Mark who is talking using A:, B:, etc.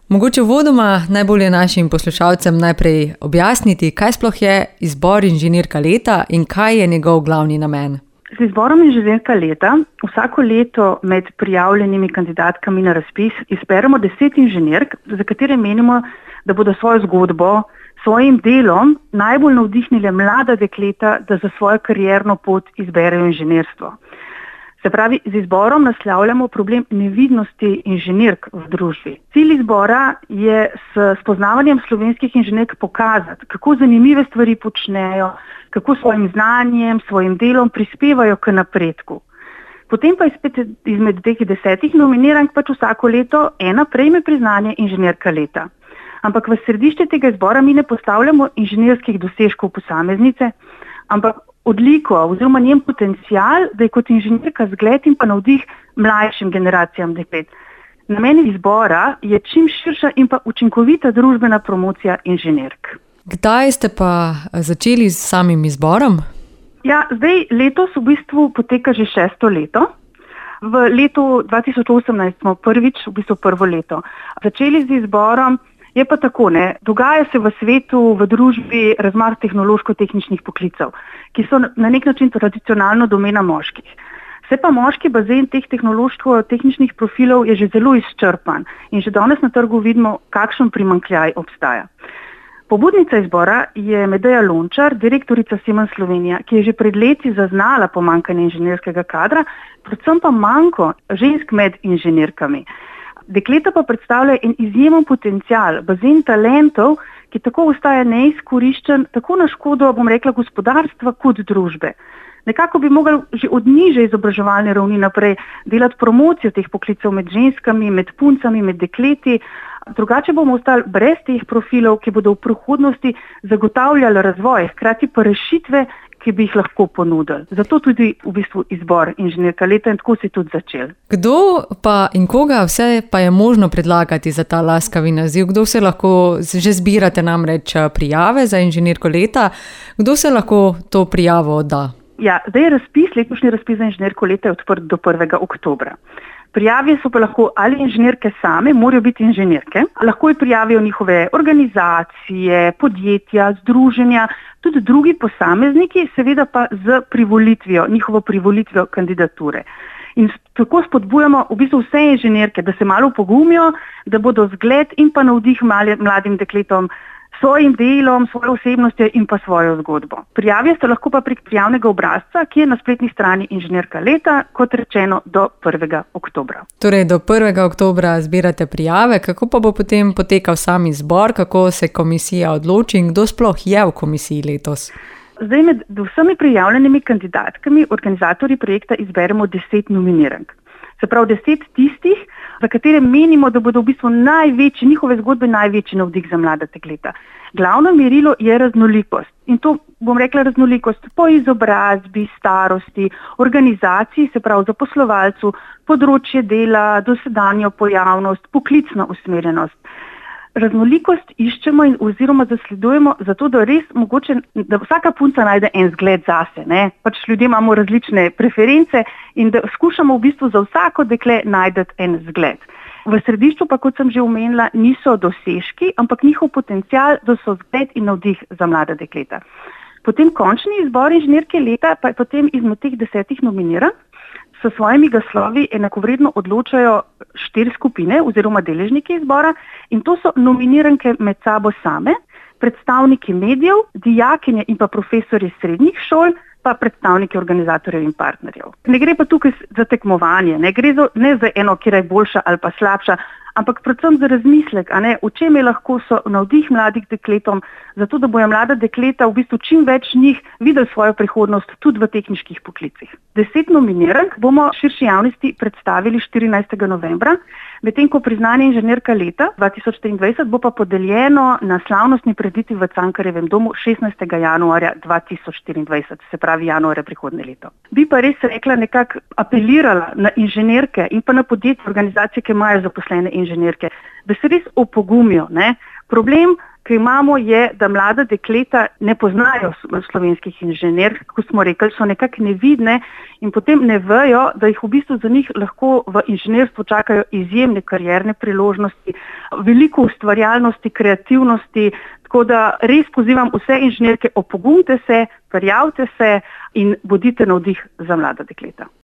A: Mogoče uvodoma najbolje našim poslušalcem najprej objasniti, kaj sploh je izbor inženirka leta in kaj je njegov glavni namen.
B: Z izborom inženirka leta vsako leto med prijavljenimi kandidatkami na razpis izberemo 10 inženirk, za katere menimo, da bodo svojo zgodbo, svojim delom najbolj navdihnile mlada dekleta, da za svojo karierno pot izberejo inženirstvo. Se pravi, z izborom naslavljamo problem nevidnosti inženirk v družbi. Cilj izbora je s spoznavanjem slovenskih inženirk pokazati, kako zanimive stvari počnejo, kako svojim znanjem, svojim delom prispevajo k napredku. Potem pa je spet izmed teh 10 nominirank vsako leto ena prejme priznanje inženirka leta. Ampak v središče tega izbora mi ne postavljamo inženirskih dosežkov posameznice, ampak odliko oziroma njen potencial, da je kot inženirka zgled in pa navdih mlajšim generacijam deklet. Namen izbora je čim širša in pa učinkovita družbena promocija inženirk.
A: Kdaj ste pa začeli s samim izborom?
B: Ja, zdaj letos v bistvu poteka že 6. leto. V letu 2018 smo prvo leto začeli z izborom. Je pa tako, dogaja se v svetu, v družbi razmah tehnološko-tehničnih poklicev, ki so na nek način tradicionalno domena moških. Se pa moški bazen teh tehnološko-tehničnih profilov je že zelo izčrpan in že danes na trgu vidimo, kakšen primanjkljaj obstaja. Pobudnica izbora je Medeja Lončar, direktorica Siemens Slovenija, ki je že pred leti zaznala pomanjkanje inženirskega kadra, predvsem pa manko žensk med inženirkami. Dekleta pa predstavlja en izjemen potencial, bazen talentov, ki tako ostaja neizkoriščen, tako na škodo, gospodarstva kot družbe. Nekako bi mogli že od nižje izobraževalne ravni naprej delati promocijo teh poklicev med ženskami, med puncami, med dekleti. Drugače bomo ostali brez teh profilov, ki bodo v prihodnosti zagotavljali razvoj, hkrati pa rešitve, ki bi jih lahko ponudili. Zato tudi v bistvu izbor inženirka leta in tako se je tudi začel.
A: Kdo pa in koga vse pa je možno predlagati za ta laskavi naziv? Kdo se lahko, že zbirate namreč prijave za inženirko leta, kdo se lahko to prijavo odda?
B: Ja, zdaj je letošnji razpis za inženirko leta je odprt do 1. oktobra. Prijave so pa lahko ali inženirke same, morajo biti inženirke, lahko jih prijavijo njihove organizacije, podjetja, združenja, tudi drugi posamezniki, seveda pa z njihovo privolitvijo kandidature. In tako spodbujamo v bistvu vse inženirke, da se malo pogumijo, da bodo zgled in pa navdih mladim dekletom svojim delom, svojo osebnostjo in pa svojo zgodbo. Prijavijo se lahko pa prek prijavnega obrazca, ki je na spletni strani inženirka leta, kot rečeno, do 1. oktobra.
A: Torej do 1. oktobra zbirate prijave, kako pa bo potem potekal sam izbor, kako se komisija odloči in kdo sploh je v komisiji letos?
B: Zdaj med vsemi prijavljenimi kandidatkami organizatorji projekta izberemo 10 nominirank. Se pravi 10 tistih, za katere menimo, da bodo v bistvu njihove zgodbe največji navdih za mlada dekleta. Glavno merilo je raznolikost. In to raznolikost po izobrazbi, starosti, organizaciji, se pravi zaposlovalcu, področje dela, dosedanjo pojavnost, poklicna usmerjenost. Raznolikost iščemo oziroma zasledujemo zato, da res mogoče, da vsaka punca najde en zgled zase. Ljudje imamo različne preference in da skušamo v bistvu za vsako dekle najti en zgled. V središču pa, kot sem že omenila, niso dosežki, ampak njihov potencial, da so zgled in navdih za mlada dekleta. Potem končni izbor inženirke leta pa je potem izmed teh 10 nominirank. S svojimi glaslovi enakovredno odločajo 4 skupine oziroma deležniki izbora in to so nominiranke med sabo same, predstavniki medijev, dijakinje in pa profesorji srednjih šol, pa predstavniki organizatorjev in partnerjev. Ne gre pa tukaj za tekmovanje, ne gre ne za eno, kjer je boljša ali pa slabša, ampak predvsem za razmislek, v čem je lahko so navdih mladih dekletom, zato da bojo mlada dekleta v bistvu čim več njih videli svojo prihodnost tudi v tehniških poklicih. 10 nominirank bomo širši javnosti predstavili 14. novembra, medtem ko priznanje inženirka leta 2023 bo pa podeljeno na slavnostni prireditvi v Cankarjevem domu 16. januarja 2024, se pravi januarja prihodnje leto. Bi pa res rekla, nekako apelirala na inženirke in pa na podjetje, organizacije, ki imajo zaposlene inženirke, da se res opogumijo. Problem ki imamo, je, da mlada dekleta ne poznajo slovenskih inženirk, kot smo rekli, so nekako nevidne in potem ne vejo, da jih v bistvu za njih lahko v inženirstvu čakajo izjemne karierne priložnosti, veliko ustvarjalnosti, kreativnosti, tako da res pozivam vse inženirke, opogumite se, prijavite se in bodite navdih za mlada dekleta.